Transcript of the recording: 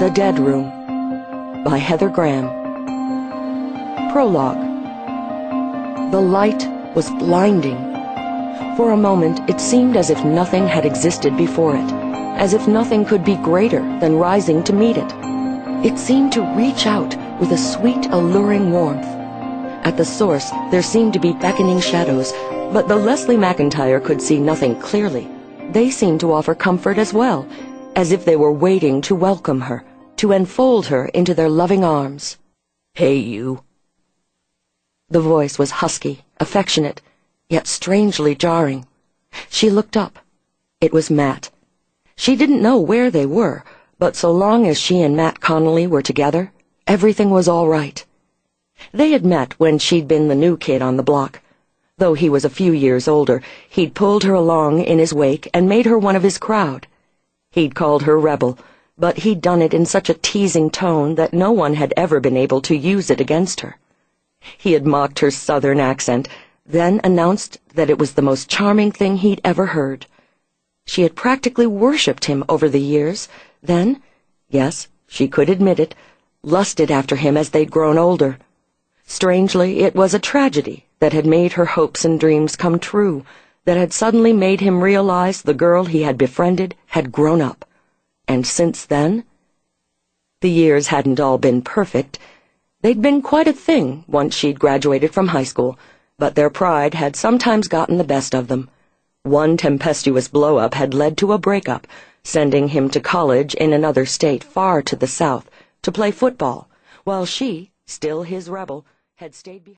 The Dead Room by Heather Graham. Prologue. The light was blinding. For a moment it seemed as if nothing had existed before it, as if nothing could be greater than rising to meet it. It seemed to reach out with a sweet, alluring warmth. At the source there seemed to be beckoning shadows, but though Leslie McIntyre could see nothing clearly, they seemed to offer comfort as well, as if they were waiting to welcome her, to enfold her into their loving arms. "Hey, you." The voice was husky, affectionate, yet strangely jarring. She looked up. It was Matt. She didn't know where they were, but so long as she and Matt Connolly were together, everything was all right. They had met when she'd been the new kid on the block. Though he was a few years older, he'd pulled her along in his wake and made her one of his crowd. He'd called her Rebel, but he'd done it in such a teasing tone that no one had ever been able to use it against her. He had mocked her southern accent, then announced that it was the most charming thing he'd ever heard. She had practically worshipped him over the years, then, yes, she could admit it, lusted after him as they'd grown older. Strangely, it was a tragedy that had made her hopes and dreams come true, that had suddenly made him realize the girl he had befriended had grown up. And since then, the years hadn't all been perfect. They'd been quite a thing once she'd graduated from high school, but their pride had sometimes gotten the best of them. One tempestuous blow-up had led to a breakup, sending him to college in another state far to the south to play football, while she, still his Rebel, had stayed behind.